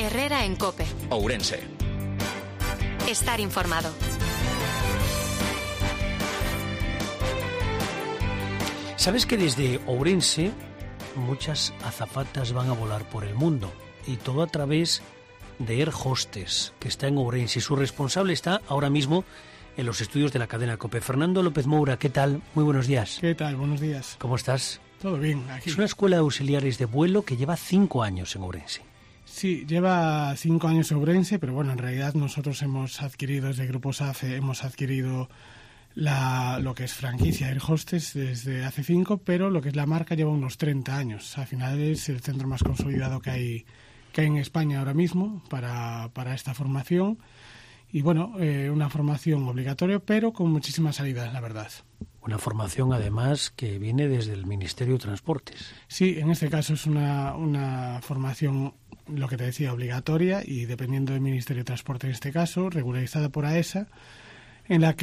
Herrera en COPE. Ourense. Estar informado. ¿Sabes que desde Ourense muchas azafatas van a volar por el mundo? Y todo a través de Air Hostess, que está en Ourense. Y su responsable está ahora mismo en los estudios de la cadena COPE. Fernando López Moura, ¿qué tal? Muy buenos días. ¿Qué tal? Buenos días. ¿Cómo estás? Todo bien, aquí. Es una escuela de auxiliares de vuelo que lleva 5 años en Ourense. Sí, lleva 5 años en Ourense, pero bueno, en realidad nosotros hemos adquirido, desde Grupo SAFE, hemos adquirido lo que es franquicia Air Hostess desde hace 5, pero lo que es la marca lleva unos 30 años. Al final es el centro más consolidado que hay en España ahora mismo para esta formación. Y bueno, una formación obligatoria, pero con muchísimas salidas, la verdad. Una formación, además, que viene desde el Ministerio de Transportes. Sí, en este caso es una formación, lo que te decía, obligatoria y dependiendo del Ministerio de Transporte en este caso, regularizada por AESA, en la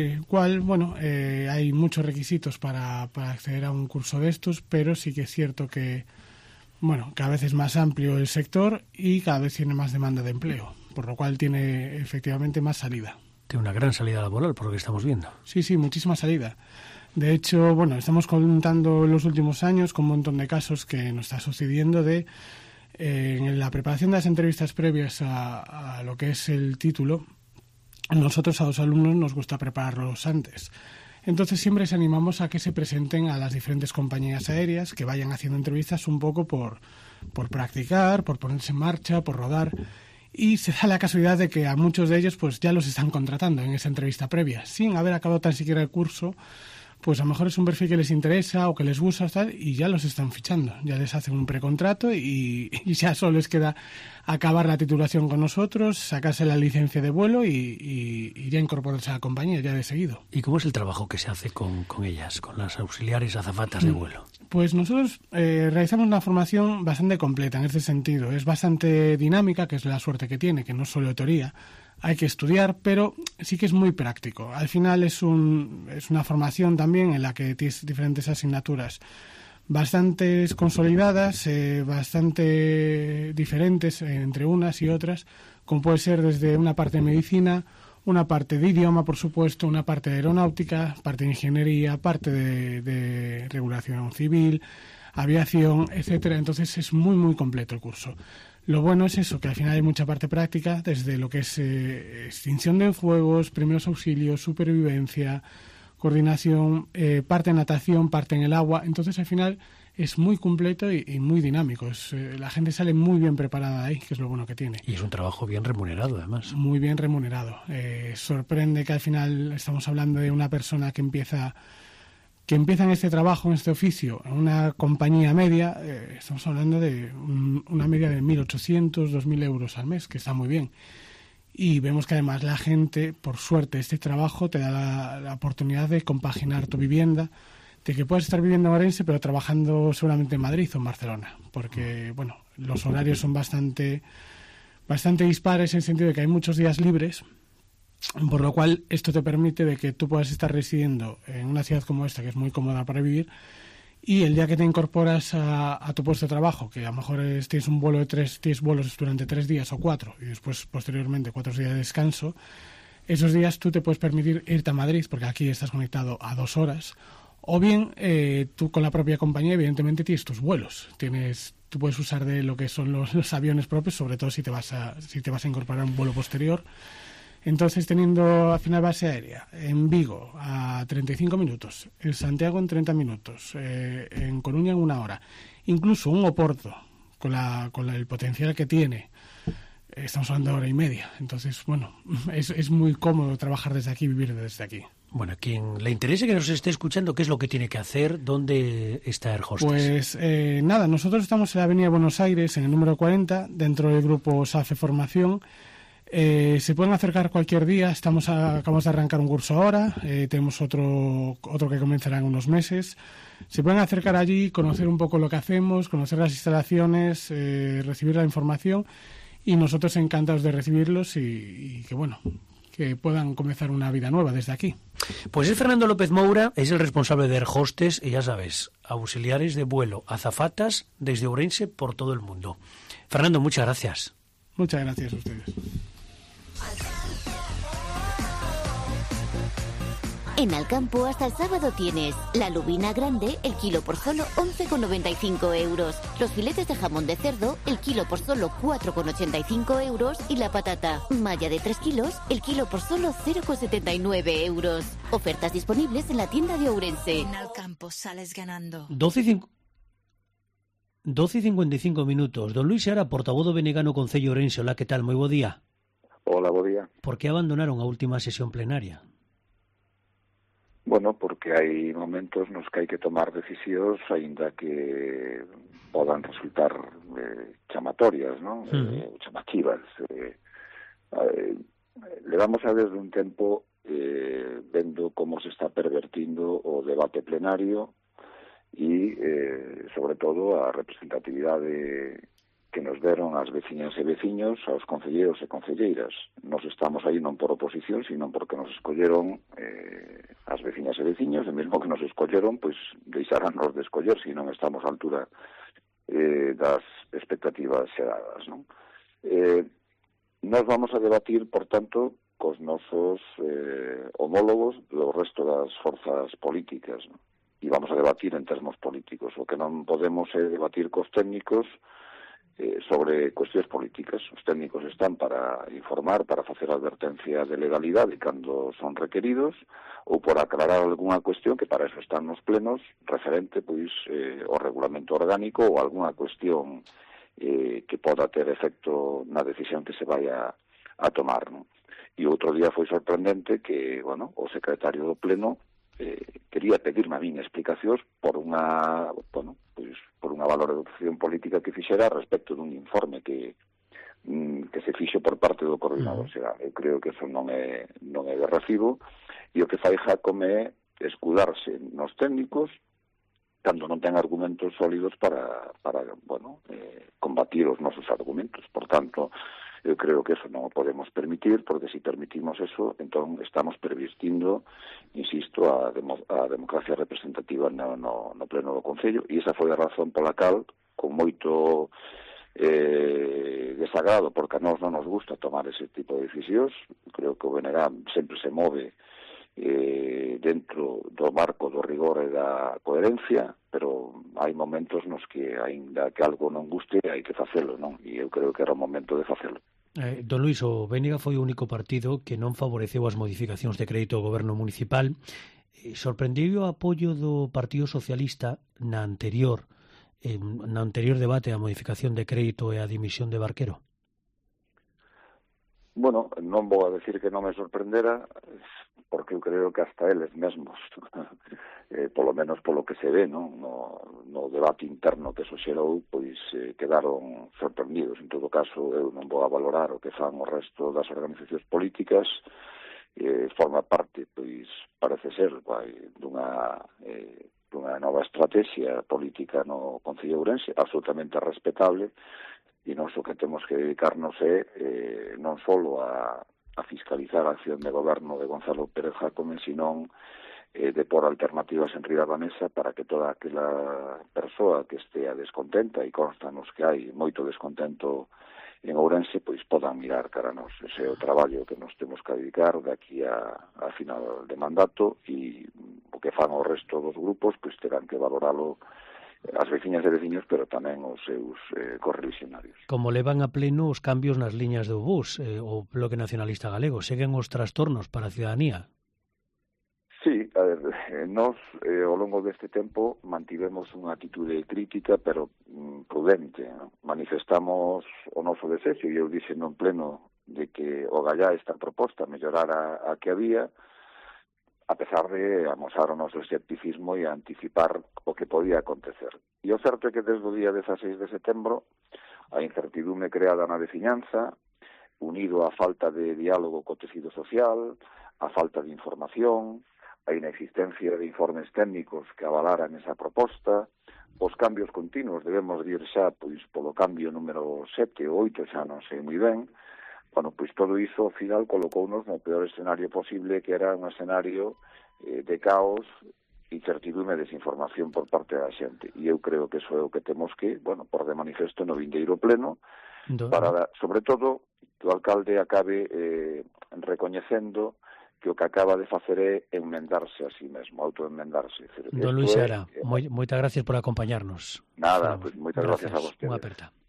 hay muchos requisitos para acceder a un curso de estos, pero sí que es cierto que, cada vez es más amplio el sector y cada vez tiene más demanda de empleo, por lo cual tiene efectivamente más salida. Tiene una gran salida laboral, por lo que estamos viendo. Sí, muchísima salida. De hecho, estamos contando en los últimos años con un montón de casos que nos está sucediendo en la preparación de las entrevistas previas a lo que es el título. Nosotros a los alumnos nos gusta prepararlos antes. Entonces siempre les animamos a que se presenten a las diferentes compañías aéreas, que vayan haciendo entrevistas un poco por practicar, por ponerse en marcha, por rodar. Y se da la casualidad de que a muchos de ellos pues ya los están contratando en esa entrevista previa, sin haber acabado tan siquiera el curso. Pues a lo mejor es un perfil que les interesa o que les gusta tal, y ya los están fichando, ya les hacen un precontrato y ya solo les queda acabar la titulación con nosotros, sacarse la licencia de vuelo y ya incorporarse a la compañía ya de seguido. ¿Y cómo es el trabajo que se hace con ellas, con las auxiliares azafatas de vuelo? Pues nosotros realizamos una formación bastante completa en este sentido. Es bastante dinámica, que es la suerte que tiene, que no es solo teoría. Hay que estudiar, pero sí que es muy práctico. Al final es una formación también en la que tienes diferentes asignaturas bastante consolidadas, bastante diferentes entre unas y otras, como puede ser desde una parte de medicina, una parte de idioma, por supuesto, una parte de aeronáutica, parte de ingeniería, parte de regulación civil, aviación, etcétera. Entonces es muy, muy completo el curso. Lo bueno es eso, que al final hay mucha parte práctica, desde lo que es extinción de fuegos, primeros auxilios, supervivencia, coordinación, parte en natación, parte en el agua. Entonces al final es muy completo y muy dinámico. La gente sale muy bien preparada ahí, que es lo bueno que tiene. Y es un trabajo bien remunerado, además. Muy bien remunerado. Sorprende que al final estamos hablando de una persona que empieza en este trabajo, en este oficio, en una compañía media. Estamos hablando de una media de 1.800, 2.000 euros al mes, que está muy bien. Y vemos que además la gente, por suerte, este trabajo te da la oportunidad de compaginar tu vivienda, de que puedas estar viviendo en Ourense, pero trabajando seguramente en Madrid o en Barcelona, porque los horarios son bastante dispares en el sentido de que hay muchos días libres, por lo cual esto te permite de que tú puedas estar residiendo en una ciudad como esta, que es muy cómoda para vivir, y el día que te incorporas a tu puesto de trabajo, que a lo mejor tienes un vuelo tienes vuelos durante 3 días o 4, y después posteriormente 4 días de descanso, esos días tú te puedes permitir irte a Madrid, porque aquí estás conectado a 2 horas, o bien tú con la propia compañía evidentemente tienes tus vuelos, tú puedes usar de lo que son los aviones propios, sobre todo si te vas a incorporar a un vuelo posterior. Entonces, teniendo al final base aérea en Vigo a 35 minutos, en Santiago en 30 minutos, en Coruña en 1 hora, incluso un Oporto con el potencial que tiene, estamos hablando de 1 hora y media. Entonces, es muy cómodo trabajar desde aquí, vivir desde aquí. Bueno, quien le interese que nos esté escuchando, ¿qué es lo que tiene que hacer? ¿Dónde está Air Hostess? Pues nosotros estamos en la Avenida Buenos Aires, en el número 40, dentro del grupo SAFE Formación. Se pueden acercar cualquier día. Acabamos de arrancar un curso ahora, tenemos otro que comenzará en unos meses. Se pueden acercar allí, conocer un poco lo que hacemos, conocer las instalaciones, recibir la información, y nosotros encantados de recibirlos y que puedan comenzar una vida nueva desde aquí. Pues es Fernando López Moura, es el responsable de Air Hostess, y ya sabes, auxiliares de vuelo, azafatas desde Ourense por todo el mundo. Fernando, muchas gracias. Muchas gracias a ustedes. En Alcampo hasta el sábado tienes la lubina grande, el kilo por solo 11,95 euros. Los filetes de jamón de cerdo, el kilo por solo 4,85 euros. Y la patata malla de 3 kilos, el kilo por solo 0,79 euros. Ofertas disponibles en la tienda de Ourense. En Alcampo sales ganando. 12:55 minutos. Don Luis Seara, portavoz do Benegano Concello Ourense. Hola, que tal? Moi bo día. Hola, bo día. Por que abandonaron a última sesión plenaria? Bueno, porque hai momentos nos que hai que tomar decisións aínda que podan resultar chamatorias, non? Chamativas. Levamos a desde un tempo vendo como se está pervertindo o debate plenario e, sobre todo, a representatividade que nos deron as veciñas e veciños, aos concelleiros e concelleiras. Nos estamos aí non por oposición, sino porque nos escolleron as veciñas e veciños, e mesmo que nos escolleron, pois deixarannos de escoller, se non estamos á altura das expectativas xeradas, non? Nos vamos a debatir, por tanto, cos nosos homólogos do resto das forzas políticas, non? E vamos a debatir en termos políticos. O que non podemos é debatir cos técnicos sobre cuestións políticas. Os técnicos están para informar, para facer advertencia de legalidade cando son requeridos, ou por aclarar algunha cuestión, que para eso están nos plenos, referente pois ao regulamento orgánico ou algunha cuestión que poda ter efecto na decisión que se vaya a tomar, non? E outro día foi sorprendente que, bueno, o secretario do pleno quería pedirme a min explicacións por unha, bueno, pois por unha valoración política que fixera respecto dun informe que se fixo por parte do coordinador xeral. Eu creo que eso non é de recibo, e o que fai Jacome é escudarse nos técnicos cando non ten argumentos sólidos para bueno, combatir os nosos argumentos. Por tanto, eu creo que eso non o podemos permitir, porque se permitimos eso, entón estamos pervirtiendo, insisto, a democracia representativa no pleno do Concello, e esa foi a razón pola cal, con moito desagrado, porque a nós non nos gusta tomar ese tipo de decisións. Creo que o BNG sempre se move dentro do marco do rigor e da coherencia, pero hai momentos nos que, aínda que algo non guste, hai que facelo, non? E eu creo que era o momento de facelo. Don Luis, o BNG foi o único partido que non favoreceu as modificacións de crédito ao goberno municipal. Sorprendeu o apoio do Partido Socialista na anterior debate a modificación de crédito e a dimisión de Barquero? Bueno, non vou a decir que non me sorprendera, porque eu creo que hasta eles mesmos, polo menos polo que se ve, non? No debate interno que se xerou, pois quedaron sorprendidos. En todo caso, eu non vou a valorar o que fan o resto das organizacións políticas. Forma parte, pois, parece ser, dunha nova estrategia política no Concello de Ourense, absolutamente respetable, e nós o que temos que dedicarnos é non só a fiscalizar a acción de goberno de Gonzalo Pérez Jacome, senón de por alternativas en riba da mesa para que toda aquela persoa que estea descontenta, e constanos que hai moito descontento en Ourense, pois podan mirar cara a nós. Ese é o traballo que nos temos que dedicar de aquí a final de mandato, e o que fan o resto dos grupos, pois terán que valoralo as veciñas e veciños, pero tamén os seus correligionarios. Como levan a pleno os cambios nas liñas do bus, o Bloque Nacionalista Galego, seguen os trastornos para a ciudadanía? Sí, a ver, nós ao longo deste tempo mantivemos unha atitude crítica, pero prudente, ¿no? Manifestamos o noso desexo, e eu dixen no pleno de que o gallá esta proposta mellorara a que había, a pesar de amosar o noso escepticismo e anticipar o que podía acontecer. E o certo é que desde o día 16 de setembro a incertidume creada na veciñanza, unido á falta de diálogo co tecido social, á falta de información, a inexistencia de informes técnicos que avalaran esa proposta, os cambios continuos, debemos dir xa pois polo cambio número 7 ou 8, xa non sei moi ben. Bueno, pois todo iso, ao final, colocounos no peor escenario posible, que era un escenario de caos, incertidume e desinformación por parte da xente. E eu creo que iso é o que temos que, bueno, por de manifesto no vindeiro pleno, para, sobre todo, que o alcalde acabe recoñecendo que o que acaba de facer é enmendarse a sí mesmo, autoenmendarse. Don Luis Seara, moitas gracias por acompañarnos. Nada, pues, moitas gracias a vostede. Unha aperta.